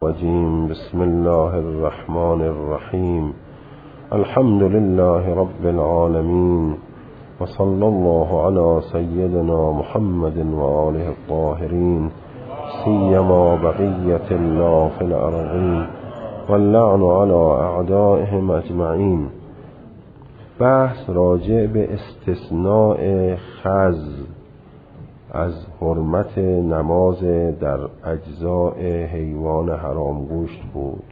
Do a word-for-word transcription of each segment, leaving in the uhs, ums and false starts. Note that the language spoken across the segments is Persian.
الرجيم. بسم الله الرحمن الرحيم. الحمد لله رب العالمين، وصلى الله على سيدنا محمد وآله الطاهرين، سيما بقية الله في الأرضين، واللعن على أعدائهم أجمعين. بحث راجع به استثناء خز از حرمت نماز در اجزاء حیوان حرام گوشت بود.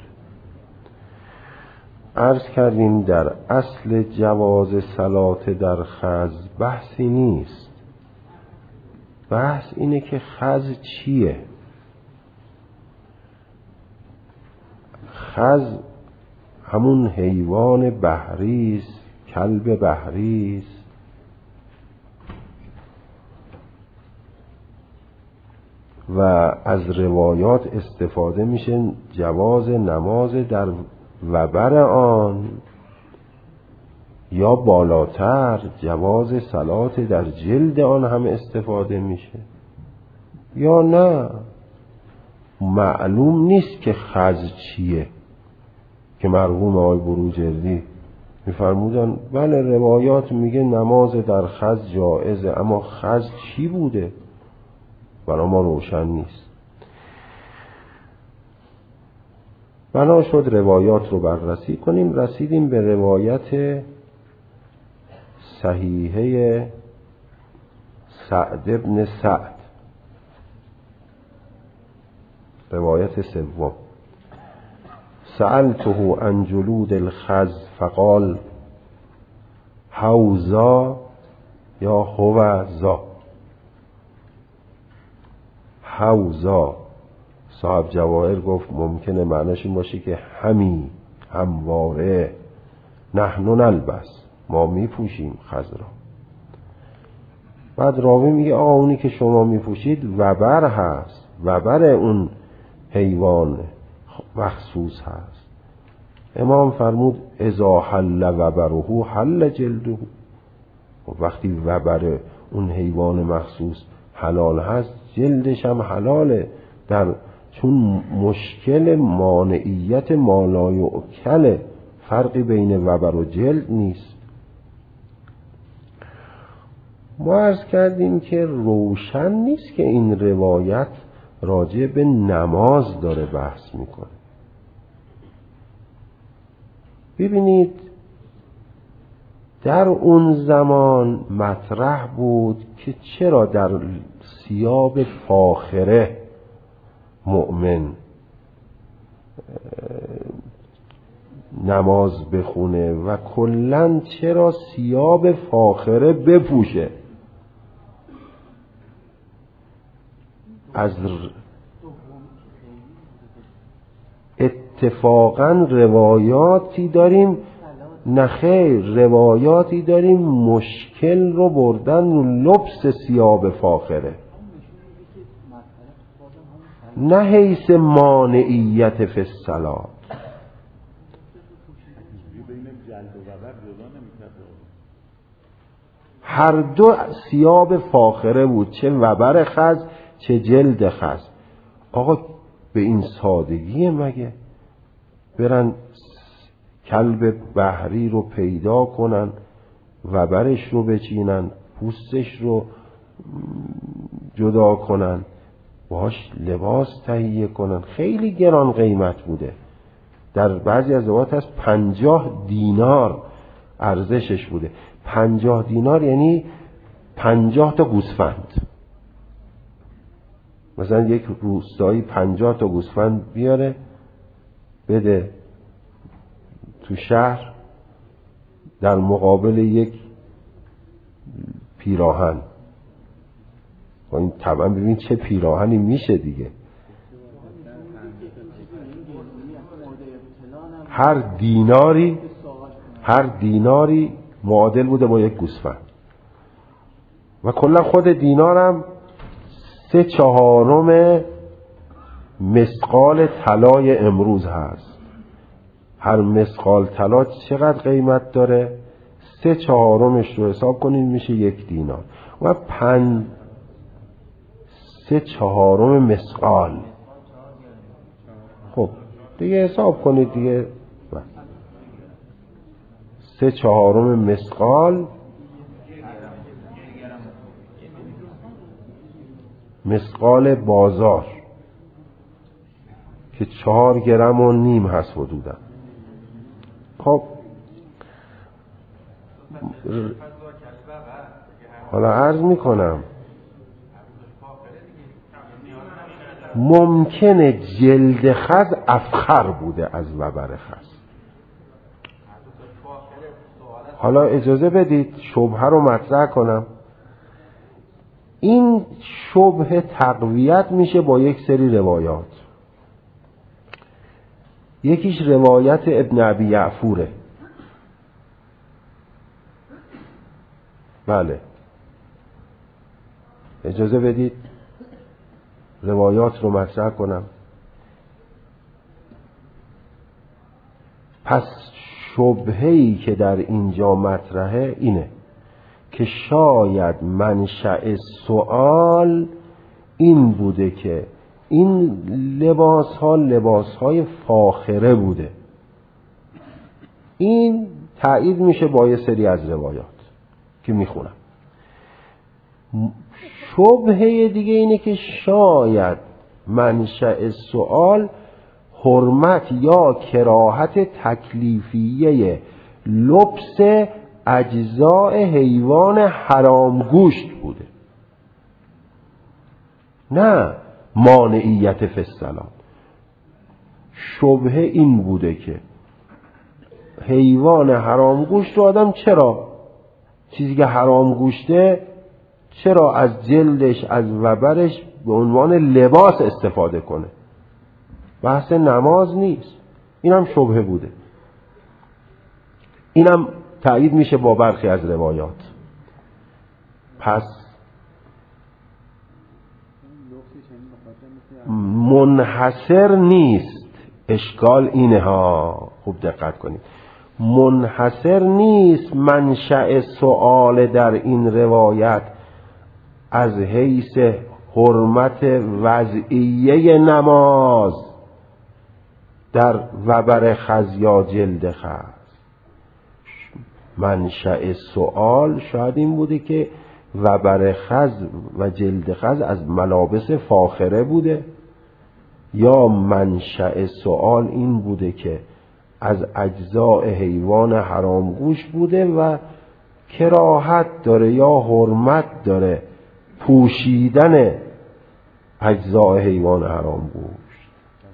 عرض کردیم در اصل جواز صلات در خز بحثی نیست. بحث اینه که خز چیه؟ خز همون حیوان بحری است، کلب بحری است و از روایات استفاده میشه جواز نماز در وبر آن، یا بالاتر جواز صلات در جلد آن هم استفاده میشه، یا نه معلوم نیست که خز چیه که مرحوم آقای بروجردی میفرمودن بله روایات میگه نماز در خز جائزه، اما خز چی بوده برای ما روشن نیست. بنا شد روایات رو بررسی کنیم. رسیدیم به روایت صحیحه سعد بن سعد، روایت سوم. سألته عن جلود الخز فقال حوزا یا هوزا. حوزا صاحب جواهر گفت ممکنه معناش این باشه که همی، همواره، نحن نلبس، ما میپوشیم خز را. بعد راوی میگه آقا اونی که شما میپوشید وبر هست، وبر اون حیوان مخصوص هست. امام فرمود اذا حل وبره حل جلده. وقتی وبر اون حیوان مخصوص حلال هست جلدش هم حلاله، در چون مشکل مانعیت مالایوکل فرقی بین وبر و جلد نیست. ما عرض کردیم که روشن نیست که این روایت راجع به نماز داره بحث میکنه. ببینید در اون زمان مطرح بود که چرا در ثیاب فاخره مؤمن نماز بخونه و کلاً چرا ثیاب فاخره بپوشه. از اتفاقاً روایاتی داریم، نخیر روایاتی داریم مشکل رو بردن رو لبس ثیاب فاخره، نه حیث مانعیت فی الصلاة. هر دو ثیاب فاخره بود، چه وبر خز چه جلد خز. آقا به این سادگی مگه برن کلب بحری رو پیدا کنن، وبرش رو بچینن، پوستش رو جدا کنن، باش لباس تهیه کنن؟ خیلی گران قیمت بوده. در بعضی از روایات هست پنجاه دینار ارزشش بوده. پنجاه دینار یعنی پنجاه تا گوسفند. مثلا یک روستایی پنجاه تا گوسفند بیاره بده تو شهر در مقابل یک پیراهن. با این طبعا ببین چه پیراهنی میشه دیگه. هر دیناری هر دیناری معادل بوده با یک گوسفند و کلا خود دینارم سه چهارم مثقال طلای امروز هست. هر مثقال طلا چقدر قیمت داره؟ سه چهارمش رو حساب کنید میشه یک دینار و پنج سه چهارم مثقال خب دیگه حساب کنید دیگه. سه چهارم مثقال مثقال بازار که چهار گرم و نیم هست حدودا. خب حالا عرض میکنم ممکنه جلد خز افخر بوده از وبر خز. حالا اجازه بدید شبهه رو مطرح کنم. این شبهه تقویت میشه با یک سری روایات. یکیش روایت ابن ابی یعفوره. بله اجازه بدید روایات رو مطرح کنم. پس شبهه‌ای که در اینجا مطرحه اینه که شاید منشأ سوال این بوده که این لباس ها لباس های فاخره بوده. این تایید میشه با یه سری از روایات که میخونم. شبهه دیگه اینه که شاید منشأ سوال حرمت یا کراهت تکلیفیه لبس اجزاء حیوان حرام گوشت بوده، نه مانعیت فی الصلاة. شبهه این بوده که حیوان حرام گوشت رو آدم چرا چیزی که حرام گوشته چرا از جلدش از وبرش به عنوان لباس استفاده کنه؟ بحث نماز نیست. اینم شبهه بوده. اینم تایید میشه با برخی از روایات. پس منحصر نیست. اشکال اینه ها، خوب دقت کنید. منحصر نیست منشأ سؤال در این روایت از حیث حرمت وضعیه نماز در وبر خز یا جلد خز. منشأ سؤال شاید این بوده که وبر خز و جلد خز از ملابس فاخره بوده، یا منشأ سؤال این بوده که از اجزاء حیوان حرام گوش بوده و کراهت داره یا حرمت داره پوشیدن اجزاء حیوان حرام گوش.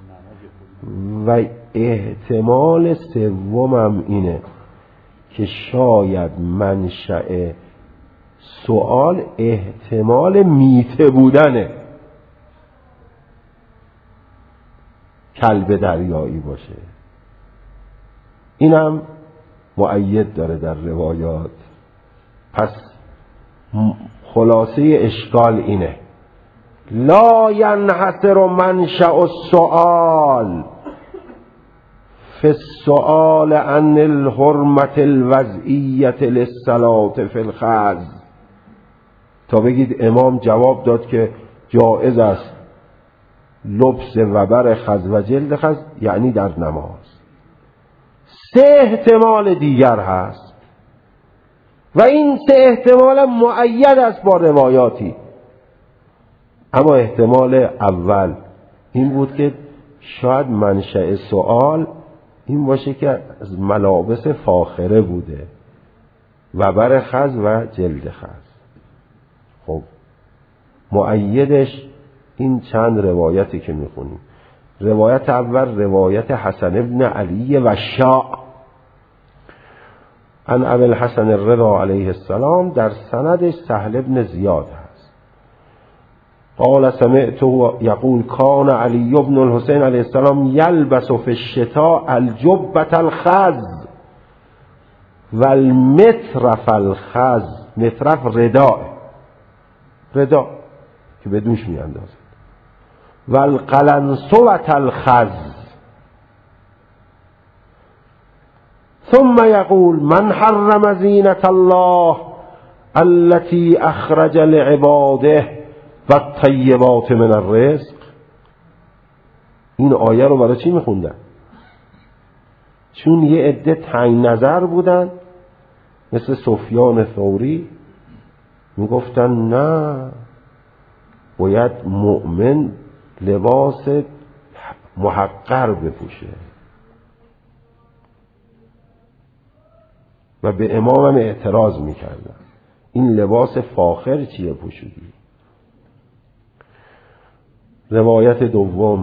و احتمال سومم اینه که شاید منشأ سؤال احتمال میته بودنه، کلب دریایی باشه. اینم مؤید داره در روایات. پس خلاصه اشکال اینه لا ینحصر منشأ السؤال فی السؤال عن الحرمة الوضعیة للصلاة فی الخز. تا بگید امام جواب داد که جائز است لبس وبر خز و جلد خز، یعنی در نماز. سه احتمال دیگر هست و این سه احتمال مؤید است با روایاتی. اما احتمال اول این بود که شاید منشأ سؤال این باشه که از ملابس فاخره بوده، وبر خز و جلد خز. خب مؤیدش این چند روایتی که میخونیم. روایت اول روایت حسن ابن علی و شاء عن ابی الحسن الرضا علیه السلام، در سندش سهل ابن زیاد هست. قال سمعته یقول کان علی ابن الحسین علیه السلام یلبس فی الشتاء الجبة الخز والمترف الخز. مترف رداء رداء که به دوش می اندازد. والقلنسوة الخز. ثم يقول من حرم زینة الله التي اخرج لعباده والطیبات من الرزق. این آیه رو برای چی میخوندن؟ چون یه عده تنگ نظر بودن مثل سفیان ثوری، میگفتن نه، باید مؤمن لباس محقر بپوشه و به امام هم اعتراض میکردن این لباس فاخر چیه پوشیدی؟ روایت دوم،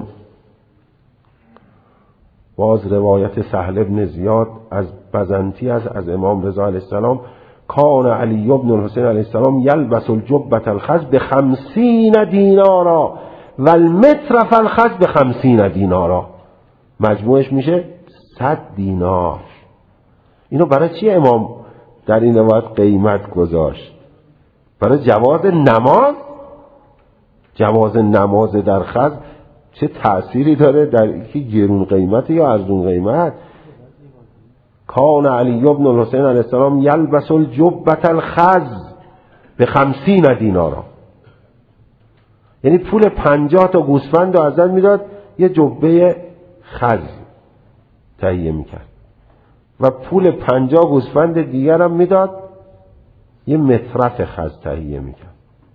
باز روایت سهل بن زیاد از بزنتی از از امام رضا علیه السلام، کان علی بن الحسین علیه السلام یلبس الجبة الخز بخمسین دینارا و المترف الخز بخمسین دینارا، مجموعش میشه صد دینار. اینو برای چی امام در این روایت قیمت گذاشت؟ برای جواز نماز؟ جواز نماز در خز چه تأثیری داره در اینکه گرون قیمت یا ارزون قیمت؟ کان علی بن الحسین علیه السلام یلبس الجبة الخز به خمسین دینارا، یعنی پول پنجاه تا گوسفند رو ازت میداد یه جبه خز تهیه میکرد و پول پنجاه گوسفند دیگر هم میداد یه مترف خز تهیه میکرد.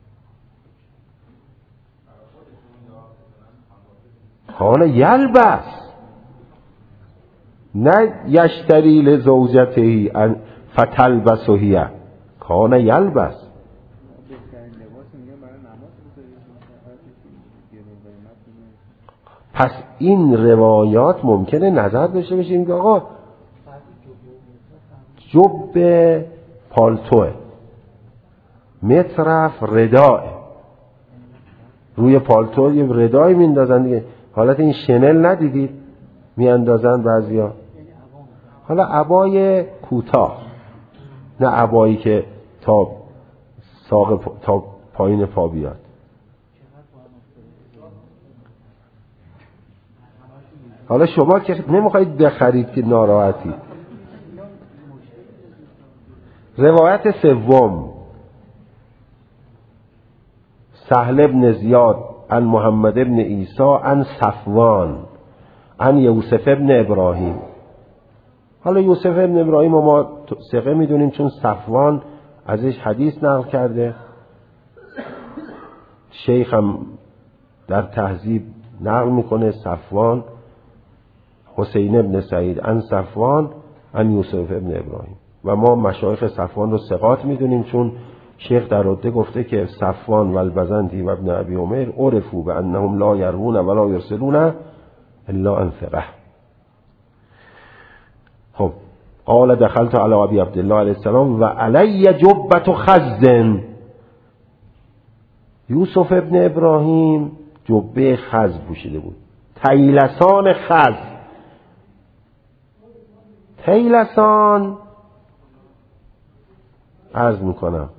کان یلبس، نه یشتری لزوجته فتلبسه، کان یلبس. پس این روایات ممکنه نظر داشته باشیم که آقا جب پالتوه، مترف رداه، روی پالتو یه ردایی میندازن دیگه، حالت این شنل ندیدید میاندازن بعضیا؟ حالا عبای کوتاه، نه عبایی که تا ساق پا، تا پایین پا بیاد. حالا شما که نمیخواید بخرید که ناراحتید. روایت سوم، سهل بن زیاد عن محمد بن عیسی عن صفوان عن یوسف بن ابراهیم. حالا یوسف بن ابراهیم ما ثقه میدونیم چون صفوان ازش حدیث نقل کرده، شیخ هم در تهذیب نقل میکنه صفوان حسین بن سعید عن صفوان عن یوسف بن ابراهیم، و ما مشایخ صفوان رو ثقات میدونیم چون شیخ در رده گفته که صفوان و البزنتی و ابن ابی عمر عرفوا بانهم لا یروون ولا یرسلون الا عن ثقه. خب قال دخلت علی ابی عبدالله علیه السلام و علی جبة خز، یوسف ابن ابراهیم جبه خز پوشیده بود، طیلسان خز. طیلسان عرض میکنم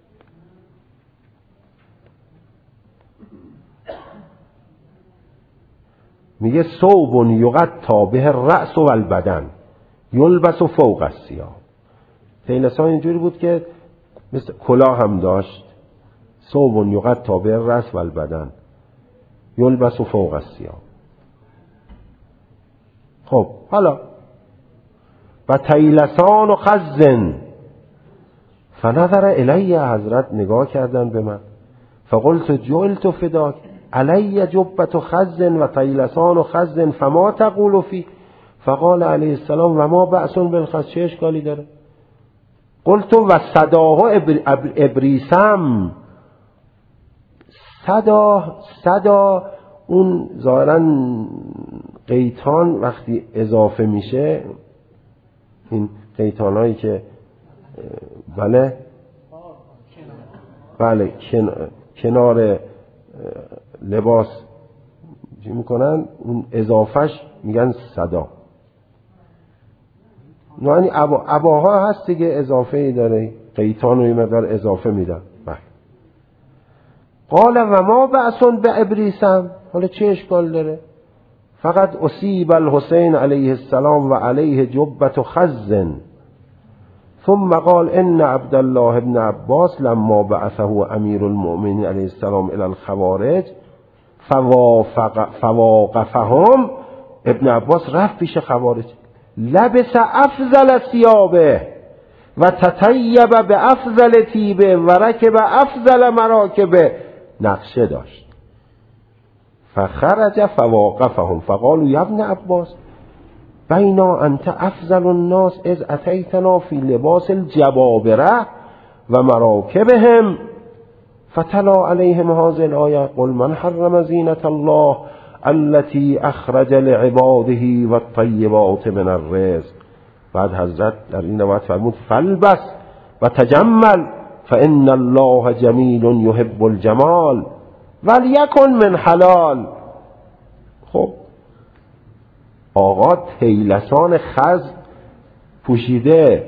میگه ثوب یغطی به الرأس و البدن یلبس فوق الثیاب. طیلسان اینجوری بود که مثل کلاه هم داشت، ثوب یغطی به الرأس و البدن یلبس فوق الثیاب. خب حالا و طیلسان و خزن، فنظر الی، حضرت نگاه کردن به من، فقلت جعلت فداک علی جبة خز و طیلسان و خز فما تقول فی، فقال علیه السلام و ما بأس بالخز، چه اشکالی داره؟ قلت و صداه ابریسم، صدا صدا اون ظاهرا قیتان وقتی اضافه میشه، این قیتان هایی که بله بله کنار لباس چی میکنن اون اضافهش میگن صدا. یعنی عبا عباها هست دیگه اضافه ای داره، قیتان رو یه مقدار اضافه میدن. بله. قال و ما بأس بابریسم، حالا چه اشکال داره؟ فقط اصیب الحسین علیه السلام و علیه جبة خز، ثم قال ان عبدالله ابن عباس لما بعثه امیر المؤمنین علیه السلام الى الخوارج فوافق فواقفهم، ابن عباس رفت پیش خوارج، لبس افضل ثیابه و تطیب به افضل طیبه و رکب افضل مراکبه، نقشه داشت. فخرج فواقفهم فقالوا یا ابن عباس بینا انت افضل الناس اذ اتیتنا فی لباس الجبابره و مراکبهم، فتلا علیهم هذه الآیه قل من حرم زینة الله التي اخرج لعباده والطیبات من الرزق. بعد حضرت در این روایت فرمود فلبس و تجمل فان الله جمیل یحب الجمال ولیکن من حلال. خب آقا طیلسان خز پوشیده،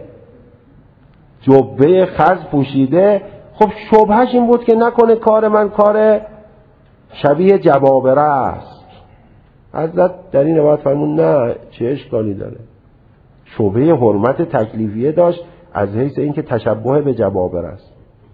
جبه خز پوشیده، خب شبهش این بود که نکنه کار من کار شبیه جبابره است. حضرت در این روایت فرمود نه، چه اشکالی داره؟ شبهه حرمت تکلیفیه داشت از حیث اینکه تشبه به جبابره است.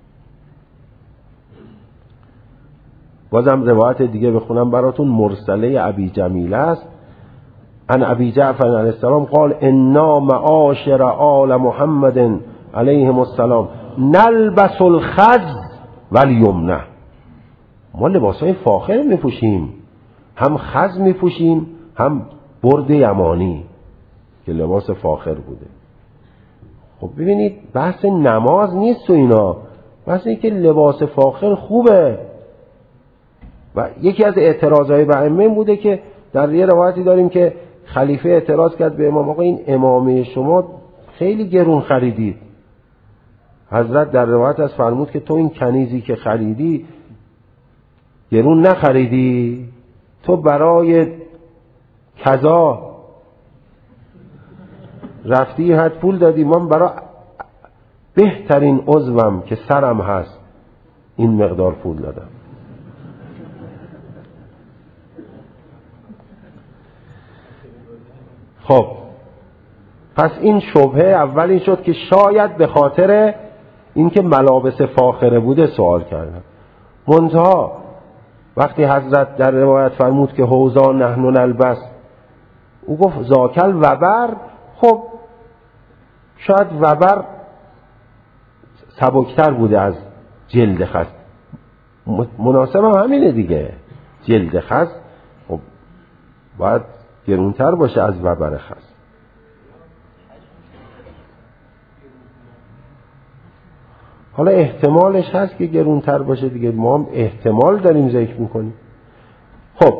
بازم روایت دیگه بخونم براتون، مرسله ابی جمیله است. عن ابی جعفر علیه السلام قال انا معاشر آل محمد علیهم السلام نلبس الخز والیمنه. ما لباسای فاخر میپوشیم، هم خز میپوشیم هم برد یمانی که لباس فاخر بوده. خب ببینید بحث نماز نیست تو اینا، بحث این که لباس فاخر خوبه. و یکی از اعتراضهای به ائمه بوده که در یه روایتی داریم که خلیفه اعتراض کرد به امام، آقا این امامه شما خیلی گرون خریدید. حضرت در روایت از فرمود که تو این کنیزی که خریدی گرون نخریدی، تو برای کذا رفتی حد پول دادی، من برای بهترین عضوم که سرم هست این مقدار پول دادم. خب پس این شبهه اولی شد که شاید به خاطر اینکه ملابس فاخره بوده سوال کردن. منتها وقتی حضرت در روایت فرمود که حوضا نحن نلبس، او گفت زاکل وبر. خب شاید وبر سبکتر بوده از جلد خز، مناسب هم همینه دیگه. جلد خز خب باید گرونتر باشه از وبر خز. حالا احتمالش هست که گرونتر باشه دیگه، ما هم احتمال داریم ذکر میکنیم. خب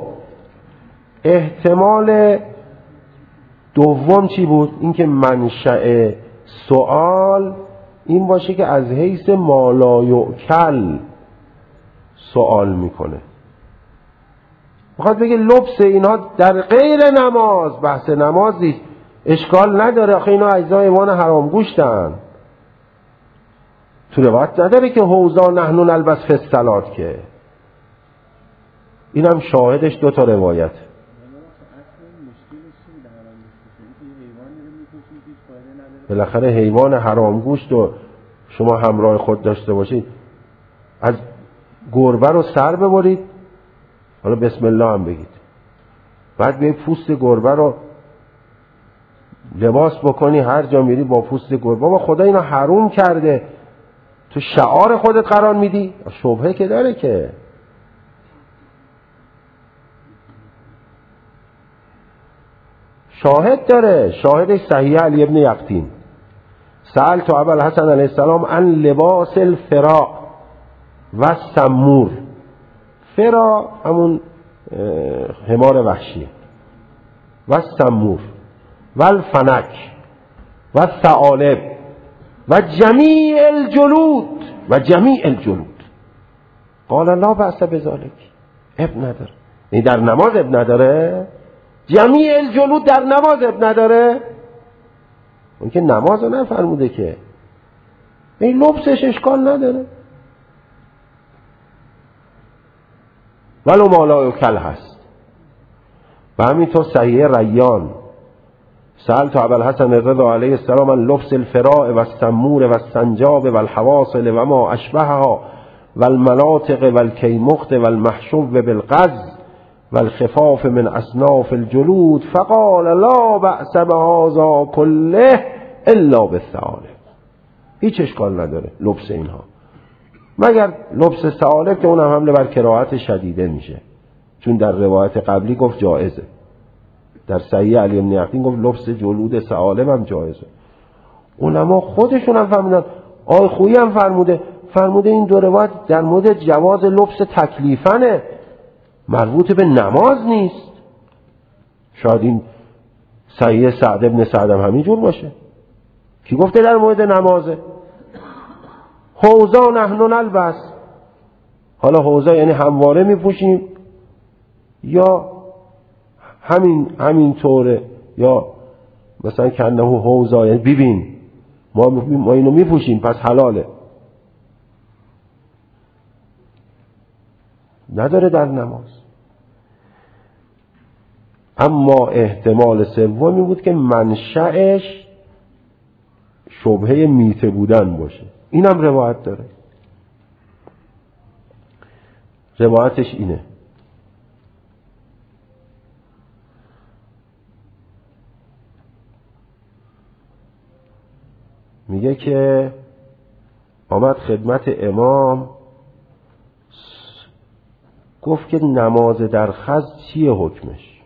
احتمال دوم چی بود؟ اینکه منشأ سوال این باشه که از حیث مالایوکل سوال میکنه، میخواد بگه لبس اینا در غیر نماز، بحث نمازی اشکال نداره، آخه اینا اجزای ایمان حرام گوشتن. تو روایت نداره که حوضا نحن نلبس فی الصلات، که اینم شاهدش دو تا روایت. بالاخره حیوان حرام گوشت و شما همراه خود داشته باشید، از گربه رو سر ببرید، حالا بسم الله هم بگید، بعد به پوست گربه رو لباس بکنی، هر جا میری با پوست گربه. بابا خدا اینو حروم کرده، تو شعار خودت قرار میدی؟ شبهه که داره که. شاهد داره، شاهدش صحیح علی ابن یقطین. سألت ابا الحسن علیه السلام عن لباس الفراء و سمور. فرا همون حمار وحشی، و سمور و الفنک و ثعالب و جمیع الجلود و جمیع الجلود. قال لا بأس بذلک، اب نداره. این در نماز اب نداره؟ جمیع الجلود در نماز اب نداره؟ اون که نماز رو نفرموده که، این لبسش اشکال نداره. ولو مالای کل هست. و همینطور صحیح ریان سألت ابا الحسن الرضا علیه السلام عن لبس الفراء و السمور و السنجاب و الحواصل و ما اشبهها و المناطق و الکیمخت و المحشوب بالغز و الخفاف من اصناف الجلود فقال لا بأس بهذا كله الا بالثعالب. هیچ اشکال نداره لبس اینها، مگر لبس ثعالب که اونم حمله بر کراهت شدیده میشه، چون در روایت قبلی گفت جایزه، در صحیح علی بن یقین گفت لبس جلود ثعالب هم جایزه. علما خودشون هم فرمودن، آقای خویی هم فرموده فرموده این دو روایت در مورد جواز لبس تکلیفنه، مربوط به نماز نیست. شاید این صحیح سعد ابن سعد هم همینجور باشه، کی گفته در مورد نمازه؟ حوزا نحن نلبس، حالا حوزا یعنی همواره میپوشیم یا همین همین طوره، یا مثلا کنه حوزا یعنی ببین ما ما اینو میپوشیم پس حلاله، نداره در نماز. اما احتمال سومی بود که منشأش شبهه میته بودن باشه، اینم روایت داره. روایتش اینه، میگه که آمد خدمت امام گفت که نماز در خز چیه حکمش؟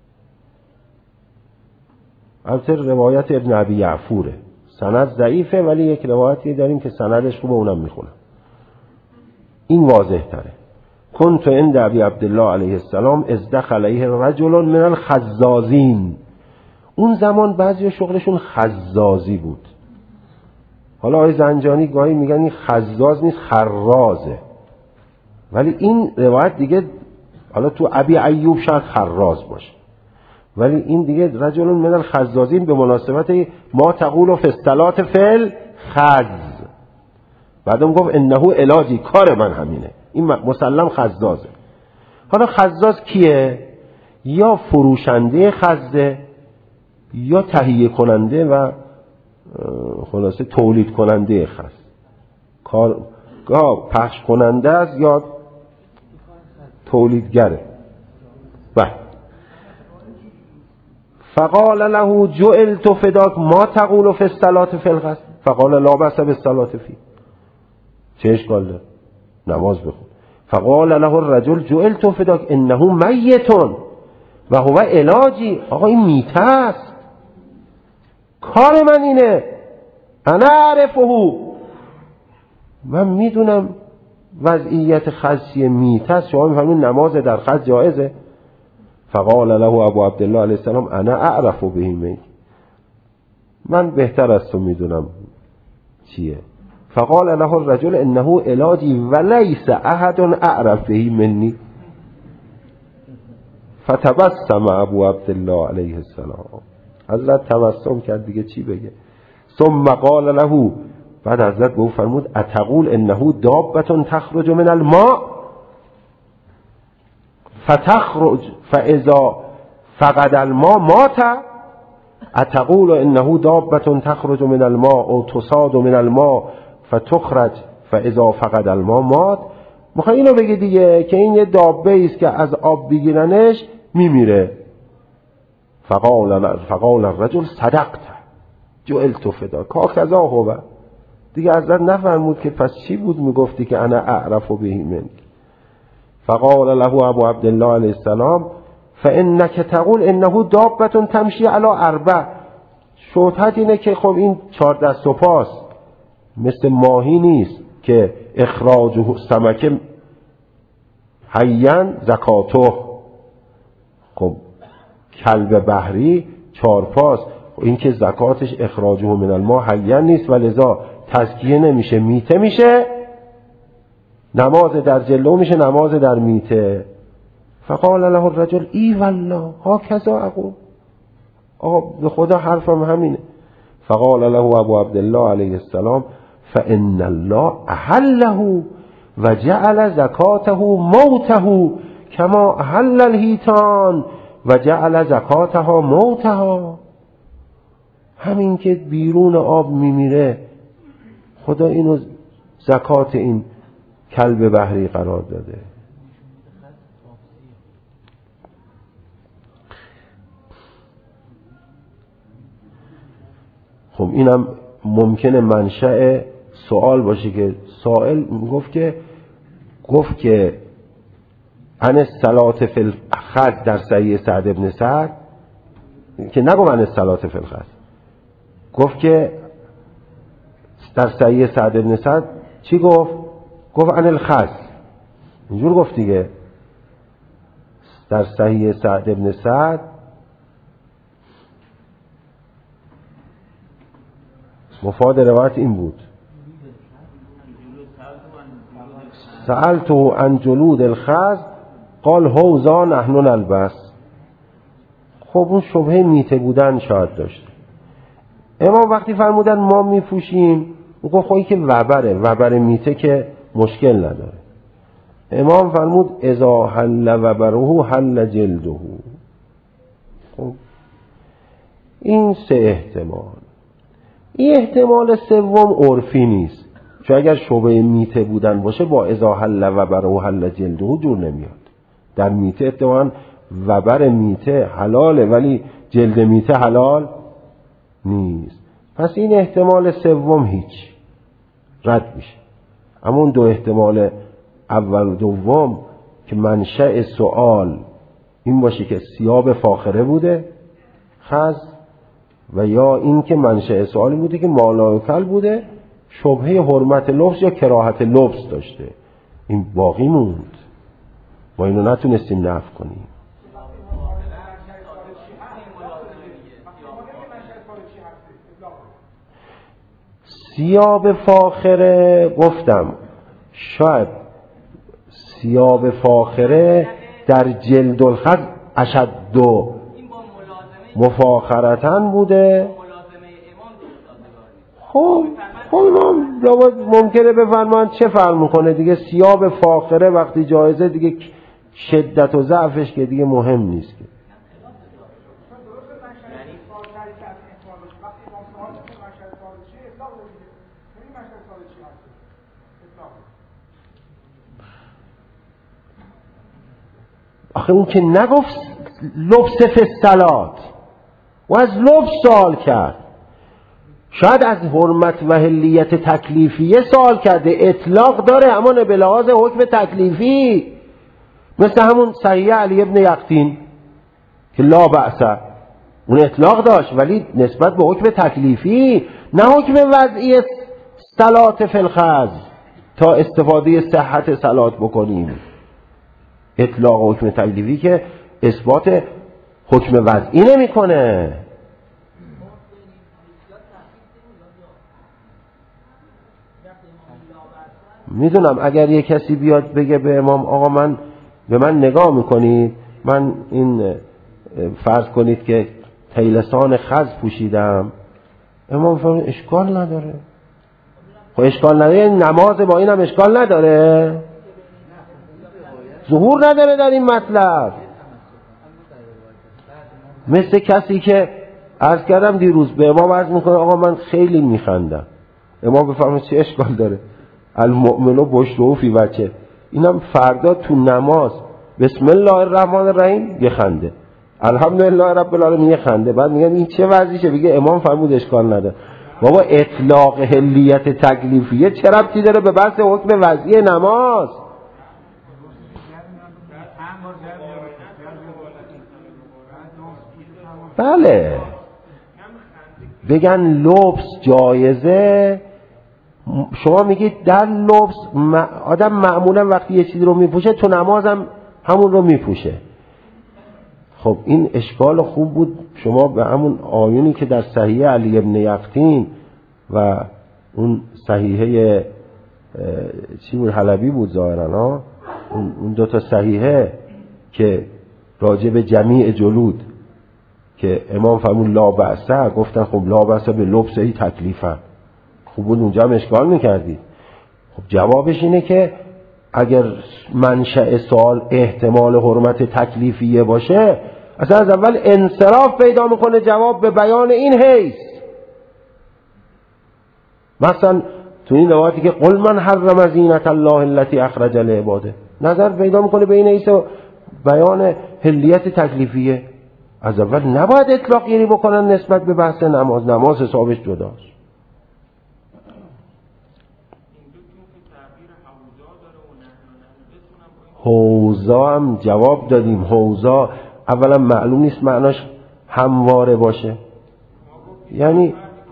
البته روایت ابن ابی یعفوره، سند ضعیفه ولی یک روایتی داریم که سندش خوبه، اونم میخونم. این واضح تره. کنت عند ابی عبدالله علیه السلام از دخل علیه رجل من الخزازین. اون زمان بعضی شغلشون خزازی بود. حالا آقای زنجانی گاهی میگن این خزاز نیست خرازه، ولی این روایت دیگه حالا تو ابی ایوب شاید خراز باشه، ولی این دیگه رجل من الخزازین به مناسبت ما تقول فی الصلاة فی الخز. بعدم گفت انه علاجی، کار من همینه، این مسلم خزازه. حالا خزاز کیه؟ یا فروشنده خزه یا تهیه کننده و خلاصه تولید کننده خز، کار گاه پخش کننده است یا تولیدگره. بله. فقال له جعلت فداک ما تقول فی الصلاة فی الغسل فقال لا بأس بالصلاة فی. چه اشکال داره؟ نماز بخون. فقال له الرجل جعلت فداک انه میت و هو علاجی. آقا این میته است، کار من اینه، انا اعرفه، من میدونم وضعیت خزی میته است، شما میفهمید نماز در خز جایزه؟ فقال له ابو عبدالله علیه السلام انا اعرف بهی، من بهتر از تو میدونم چیه. فقال له الرجل انه علاجی ولیس احد اعرف بهی منی. فتبسم ابو عبدالله علیه السلام، حضرت تبسم کرد دیگه چی بگه. ثم قال له، بعد حضرت به او فرمود اتقول انه دابة تخرج من الماء فتخرج فاذا فقد الماء مات. اتقول انه دابة تخرج من الماء او تصاد من الماء فتخرج فاذا فقد الماء مات. میخوای اینو بگی دیگه که این یه دابه است که از آب بگیرنش میمیره. فقال فقال الرجل صدقت جعلت فداک هکذا هو. دیگه حضرت نفرمود که پس چی بود میگفتی که انا اعرف بهی من. فقال له ابو عبدالله علیه السلام فانک تقول انه دابة تمشی علی اربع. شبهت اینه که خب این چهار دست و پاست، مثل ماهی نیست که اخراج سمک حیاً زکاته. خب کلب بحری چهار پاست، این که زکاتش اخراجه من الماء حیاً نیست و لذا تزکیه نمیشه، میته میشه، نماز در جلو میشه نماز در میته. فقال له الرجل ای والله هکذا اقول. آقا به خدا حرفم همینه. فقال له ابو عبدالله علیه السلام فان الله احله و جعل زکاته موته کما احل الحیتان و جعل زکاتها موتها. همین که بیرون آب میمیره خدا اینو زکات این کلب بحری قرار داده. خب اینم ممکنه منشأ سوال باشه که سائل گفت که گفت که عن الصلاة فی الخز در صحیح سعد ابن سعد، که نگو عن الصلاة فی الخز، گفت که در صحیح سعد ابن سعد چی گفت؟ گفت عن الخز، اینجور گفت دیگه. در صحیح سعد ابن سعد مفاد روایت این بود سألته عن جلود الخز قال هوذا نحن نلبس. خب اون شبهه میته بودن شاید داشته. امام وقتی فرمودن ما میپوشیم، اون خواهی که وبره، وبر میته که مشکل نداره. امام فرمود اذا حل وبره حل جلده. خب این سه احتمال. این احتمال سوم عرفی نیست، چون اگر شبهه میته بودن باشه با اذا حل وبره حل جلده جور نمیاد. در میته اتفاقاً وبر میته حلاله ولی جلد میته حلال نیست. پس این احتمال سوم هیچ رد میشه. اما اون دو احتمال اول و دوم که منشأ سوال این باشه که ثیاب فاخره بوده خز، و یا این که منشأ سوال بوده که مالایکل بوده، شبهه حرمت لبس یا کراهت لبس داشته، این باقی موند، ما اینو نتونستیم نفی کنیم. ثیاب فاخره گفتم شاید ثیاب فاخره در جلد الخز اشد دو مفاخرتن بوده. خب خب ممکنه بفرمان چه فرق میکنه دیگه، ثیاب فاخره وقتی جایزه دیگه شدت و ضعفش که دیگه مهم نیست که. آخه اون که نگفت لبس فی الصلات و از لبس سوال کرد، شاید از حرمت و حلیت تکلیفیه سوال کرده، اطلاق داره اما نه به لحاظ حکم تکلیفی، مثل همون صحیح علی ابن یقطین که لا بأس، اون اطلاق داشت ولی نسبت به حکم تکلیفی، نه حکم وضعی صلات فی الخز تا استفاده صحت صلات بکنیم. اطلاق حکم تکلیفی که اثبات حکم وضعی نمی کنه. میدونم اگر یه کسی بیاد بگه به امام آقا من به من نگاه میکنید، من این فرض کنید که طیلسان خز پوشیدم، امام فرمود اشکال نداره. خب اشکال نداره نماز با اینم اشکال نداره، ظهور نداره در این مطلب. مثل کسی که عرض کردم دیروز به امام عرض میکنه آقا من خیلی میخندم، امام بفرمایید چه اشکال داره، المؤمنو بشرو فی وجه، اینم فردا تو نماز بسم الله الرحمن الرحیم یه خنده، الحمدلله رب العالمین یه خنده، بعد میگن این چه وضعیشه، بگه امام فرمود اشکال نداره. بابا اطلاق حلیت تکلیفیه چه ربطی داره به بحث حکم وضعی نماز؟ بله بگن لبس جایزه، شما میگید در لبس آدم معمولا وقتی یه چیزی رو میپوشه تو نمازم همون رو میپوشه. خب این اشکال خوب بود شما به همون آیونی که در صحیح علی ابن یقطین و اون صحیحه چی بود حلبی بود ظاهرا، اون دو تا صحیحه که راجع به جمیع جلود که امام فرمود لا بأس، گفتن خب لا بأس به لبس ای تکلیفن، خوب بود اونجا هم اشکال میکردید. خب جوابش اینه که اگر منشأ سوال احتمال حرمت تکلیفیه باشه اصلا از اول انصراف پیدا میکنه جواب به بیان این حیث. مثلا تو این روایتی که قل من حرم زینت الله التي اخرج لعباده، نظر پیدا میکنه به این حیث بیان حلیت تکلیفیه. از اول نباید اطلاق گیری بکنن نسبت به بحث نماز. نماز حسابش جداست. حوزا هم جواب دادیم. حوزا اولا معلوم نیست معناش همواره باشه، یعنی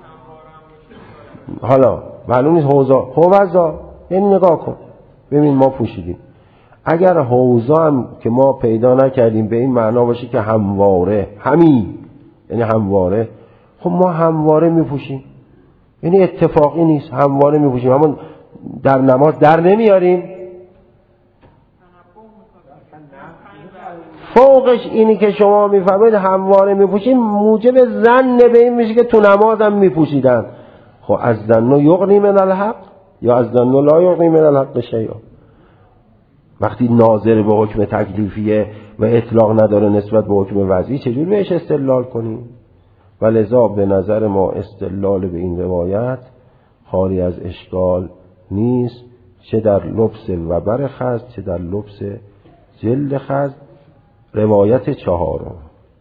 حالا معلوم نیست. حوزا حوزا یعنی نگاه کن ببین ما پوشیدیم. اگر حوزا هم که ما پیدا نکردیم به این معنا باشه که همواره، همین یعنی همواره، خب ما همواره میپوشیم، یعنی اتفاقی نیست، همواره میپوشیم. اما در نماز در نمیاریم. فوقش اینی که شما میفهمید همواره میپوشیم موجب ظن به این میشه که تو نماز هم میپوشیدن. خب از ظن یغنی من الحق یا از ظن لا یغنی من الحق شیئا. وقتی ناظر به حکم تکلیفیه و اطلاق نداره نسبت به حکم وضعی چجور بهش استدلال کنیم؟ و لذا به نظر ما استدلال به این روایت خالی از اشکال نیست، چه در لبس وبر خز چه در لبس جلد خز. روایت چهارم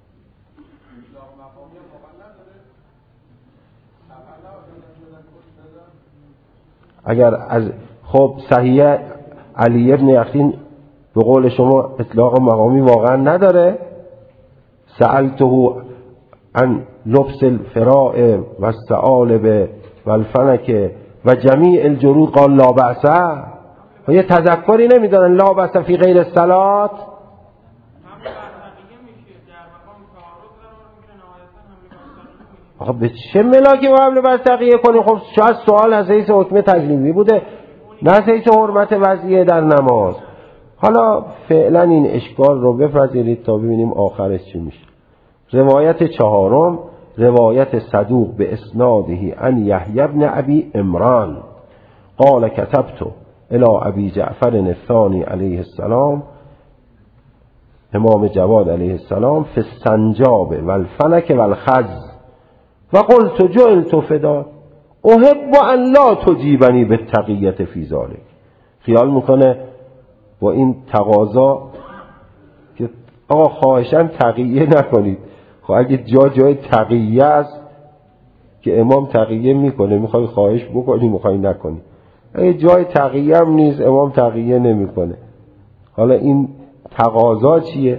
اگر از خب صحیح علی ابن یقین به قول شما اطلاق مقامی واقعا نداره. سألته عن لبس الفراء و الثعالب و الفنک و جمیع الجرود قال لا بأس. یه تذکری نمیدارن لا بأس فی غیر الصلاة. آخه به چه ملاکی و حمل بر تقیه کنی؟ خب شاید سوال از حیث حکم تکلیفی بوده نه از حیث حرمت وضعیه در نماز. حالا فعلا این اشکال رو بپذیرید تا ببینیم آخرش چی میشه. روایت چهارم روایت صدوق به اسناده عن یحیی بن ابی عمران قال كتبت الى ابی جعفر الثانی علیه السلام امام جواد علیه السلام فی السنجاب و الفنک و الخز و قلت جعلت فدا احب ان لا تجیبنی بالتقیة فی ذلک. خیال میکنه با این تقاضا که آقا خواهشاً تقیه نکنید. خب اگه جا جای تقیه است که امام تقیه میکنه میخوای خواهش بکنی میخوای نکنی. اگه جای تقیه هم نیست امام تقیه نمیکنه. حالا این تقاضا چیه؟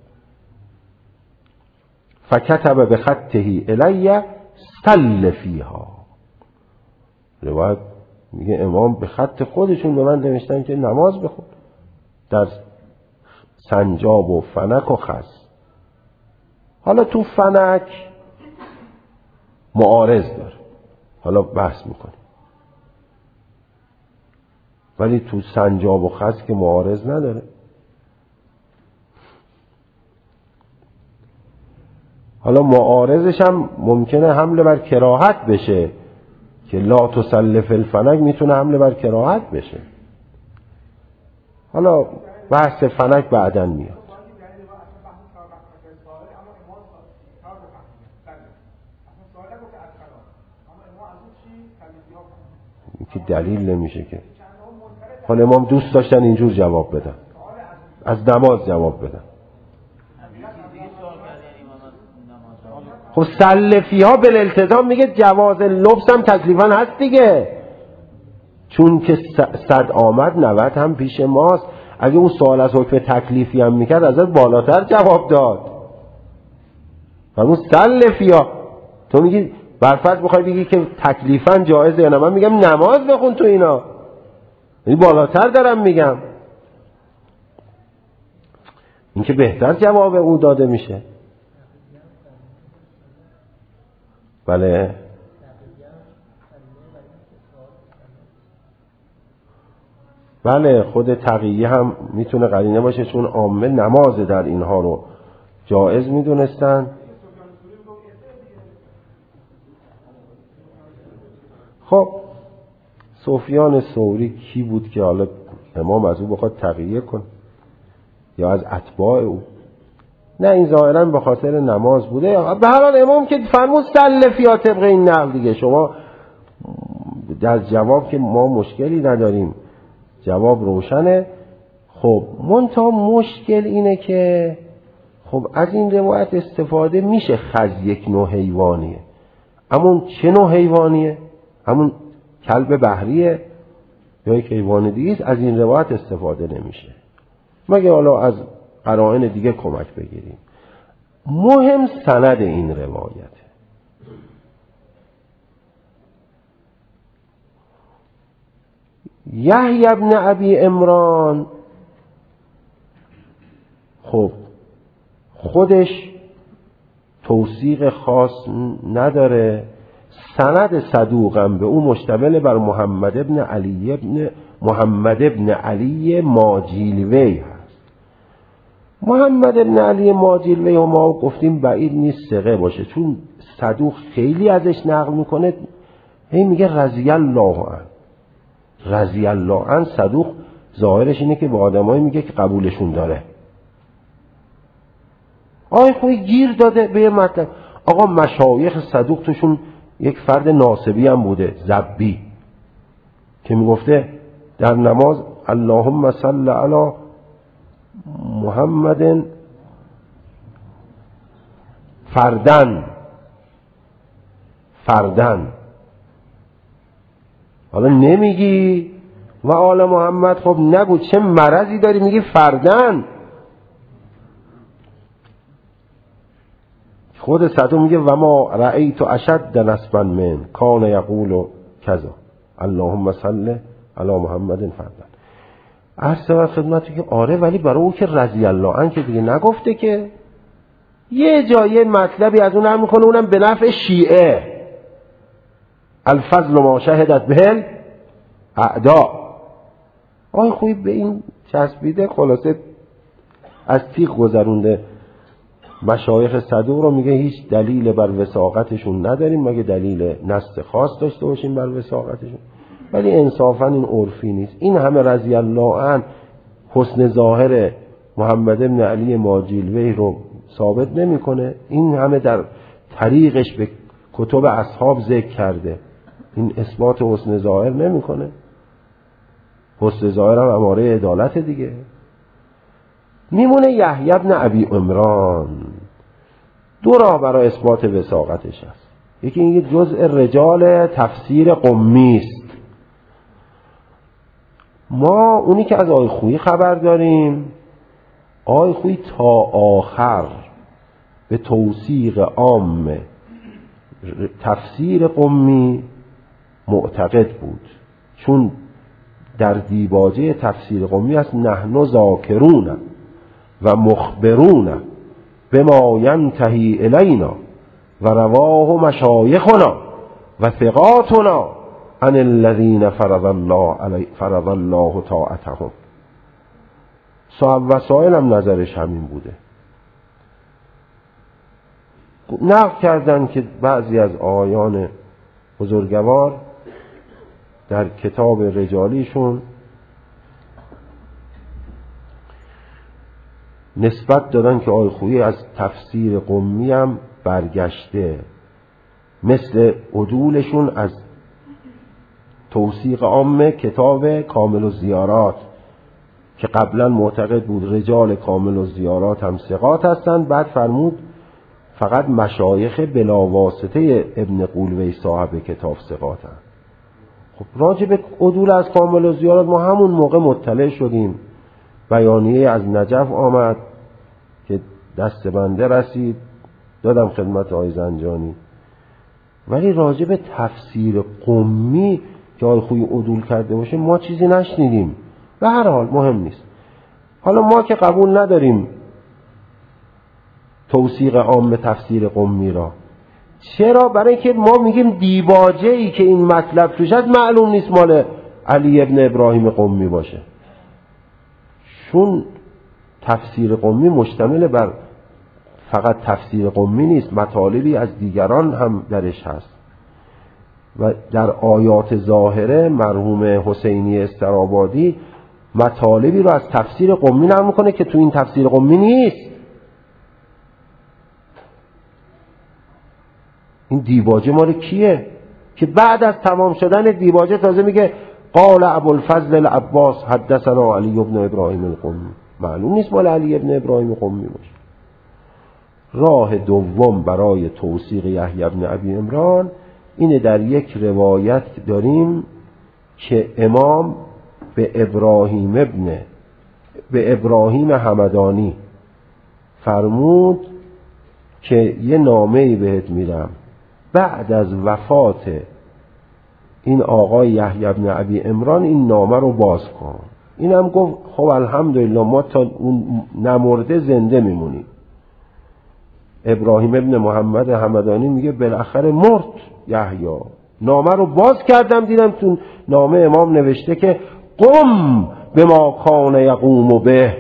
فکتب بخطه الی صل فیها. روایت میگه امام به خط خودشون به من نوشتن که نماز بخون در سنجاب و فنک و خز. حالا تو فنک معارض داره، حالا بحث میکنه، ولی تو سنجاب و خز که معارض نداره. حالا معارضش هم ممکنه حمله بر کراهت بشه که لا تصلی فی الفنک میتونه حمله بر کراهت بشه. حالا بحث فنک بعداً میاد. که دلیل نمیشه که. حالا امام دوست داشتن اینجور جواب بدن، از نماز جواب بدن. خب سلفی ها بالالتزام میگه جواز لبس هم تکلیفاً هست دیگه، چون که صد آمد نود هم پیش ماست. اگه اون سوال از حکم تکلیفی هم میکرد ازت بالاتر جواب داد. فرمون سلفی ها تو میگی برفرض بخوای بگی که تکلیفاً جایزه یا نه، من میگم نماز بخون تو اینا، یعنی بالاتر دارم میگم. این که بهتر جواب او داده میشه. بله بله خود تقیه هم میتونه قرینه باشه، چون عامه نماز در اینها رو جایز میدونستن. خب سفیان ثوری کی بود که حالا امام از او بخواد تقیه کن یا از اتباع او؟ نه این ظاهرا به خاطر نماز بوده. به هر حال امام که فرمود سلفی ها طبق این نقل دیگه. شما در جواب که ما مشکلی نداریم، جواب روشنه. خب منتها مشکل اینه که خب از این روایت استفاده میشه خز یک نوع حیوانیه، همون چه نوع حیوانیه؟ همون کلب بحریه یا یک حیوان دیگه است؟ از این روایت استفاده نمیشه مگه حالا از قرائن دیگه کمک بگیریم. مهم سند این روایت. یحیی ابن ابی عمران خب خودش توثیق خاص نداره، سند صدوقم به او مشتمل بر محمد ابن علی ابن محمد ابن علی ماجیلوی هست. محمد ابن علی ماجیلوی و ما گفتیم بعید نیست ثقه باشه، چون صدوق خیلی ازش نقل میکنه، هی میگه رضی الله عنه رضی الله عنه. صدوق ظاهرش اینه که به آدمایی میگه که قبولشون داره. آی خوی گیر داده به مطلب. آقا مشایخ صدوق توشون یک فرد ناصبی هم بوده، زبی، که میگفته در نماز اللهم صل علی محمد فردن فردن. حالا نمیگی و آل محمد، خب نگو چه مرضی داری میگی فردن. خود صدوق میگه و ما رأیت اشد نسبا من کان یقول کذا اللهم صل علی محمد فردن. عرض و خدمتی که آره، ولی برای او که رضی الله عنه که دیگه نگفته که، یه جایی مطلبی از اون هم میکنه، اونم به نفع شیعه. الفضل ما شهدت بهل اعدا. آی خوی به این چسبیده، خلاصه از تیغ گذرونده. مشایخ صدوق رو میگه هیچ دلیل بر وثاقتشون نداریم مگه دلیل نص خاص داشته باشیم بر وثاقتشون، ولی انصافا این عرفی نیست. این همه رضی الله عنه حسن ظاهر محمد ابن علی ماجیلوی رو ثابت نمیکنه. این همه در طریقش به کتب اصحاب ذکر کرده، این اثبات حسن ظاهر نمیکنه. حسن ظاهر هم اماره عدالت دیگه. میمونه یحیی ابن ابی عمران. دو راه برای اثبات وثاقتش هست. یکی اینکه جزء رجال تفسیر قمی است. ما اونی که از آقای خویی خبر داریم، آقای خویی تا آخر به توثیق عام تفسیر قمی معتقد بود، چون در دیباجه تفسیر قمی است نحن ذاکرون و مخبرون بما ینتهی الینا و رواه مشایخنا و ثقاتنا عن الذین فرض الله علی فرض الله طاعتهم. صاحب وسائل هم نظرش همین بوده. نقل کردن که بعضی از آیان بزرگوار در کتاب رجالیشون نسبت دادن که آقای خویی از تفسیر قمی هم برگشته، مثل عدولشون از توثیق عام کتاب کامل الزیارات که قبلا معتقد بود رجال کامل الزیارات هم ثقات هستند، بعد فرمود فقط مشایخ بلا واسطه ابن قولوی صاحب کتاب ثقاتند. خب راجع به عدول از کامل الزیارات ما همون موقع مطلع شدیم، بیانیه از نجف آمد که دست بنده رسید، دادم خدمت آقای زنجانی. ولی راجع به تفسیر قمی که آقای خویی عدول کرده باشه ما چیزی نشنیدیم. به هر حال مهم نیست. حالا ما که قبول نداریم توثیق عام تفسیر قمی را. چرا؟ برای که ما میگیم دیباجه ای که این مطلب توش هست معلوم نیست مال علی ابن ابراهیم قمی باشه، چون تفسیر قمی مشتمل بر فقط تفسیر قمی نیست، مطالبی از دیگران هم درش هست. و در آیات ظاهره مرحوم حسینی استرابادی مطالبی رو از تفسیر قمی نقل میکنه که تو این تفسیر قمی نیست. این دیباجه مال کیه که بعد از تمام شدن دیباجه تازه میگه قال ابوالفضل العباس حدثنا علی ابن ابراهیم القمی؟ معلوم نیست مال علی ابن ابراهیم قمی باشه. راه دوم برای توثیق یحیی بن ابی عمران اینه، در یک روایت داریم که امام به ابراهیم ابن به ابراهیم همدانی فرمود که یه نامه‌ای بهت میدم، بعد از وفات این آقای یحیی بن ابی عمران این نامه رو باز کن. اینم گفت خب الحمدلله ما تا اون نمرده زنده میمونیم. ابراهیم ابن محمد همدانی میگه بالاخره مرد یحیی. نامه رو باز کردم دیدم تو نامه امام نوشته که قم به ما کان یقوم به.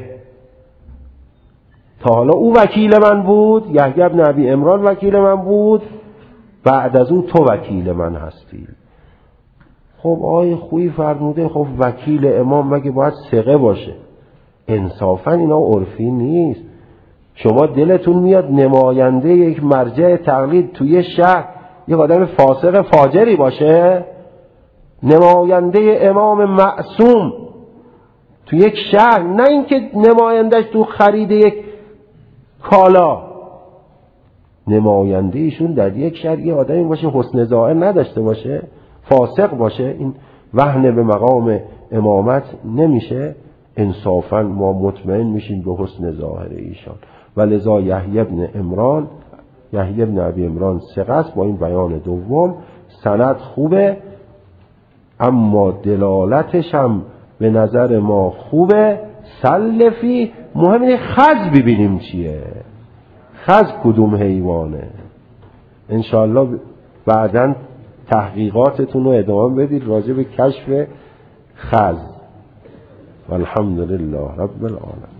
تا حالا او وکیل من بود، یحیی بن ابی عمران وکیل من بود، بعد از اون تو وکیل من هستی. خب آقای خویی فرموده خب وکیل امام مگه باید ثقه باشه؟ انصافا اینا عرفی نیست. شما دلتون میاد نماینده یک مرجع تقلید توی شهر یک آدم فاسق فاجری باشه؟ نماینده امام معصوم تو یک شهر، نه اینکه نمایندش تو خرید یک کالا، نماینده ایشون در یک شهر یه آدمی باشه حسن ظاهر نداشته باشه، فاسق باشه، این وهن به مقام امامت نمیشه. انصافا ما مطمئن میشیم به حسن ظاهر ایشان. ولذا یحیی بن عمران یحیی بن ابی عمران ثقه است. با این بیان دوم سند خوبه، اما دلالتش هم به نظر ما خوبه. سلفی مهم اینه خز ببینیم چیه، خز کدوم حیوانه. انشاءالله بعداً تحقیقاتتون رو ادامه بدید راجع به کشف خز. والحمدلله رب العالمین.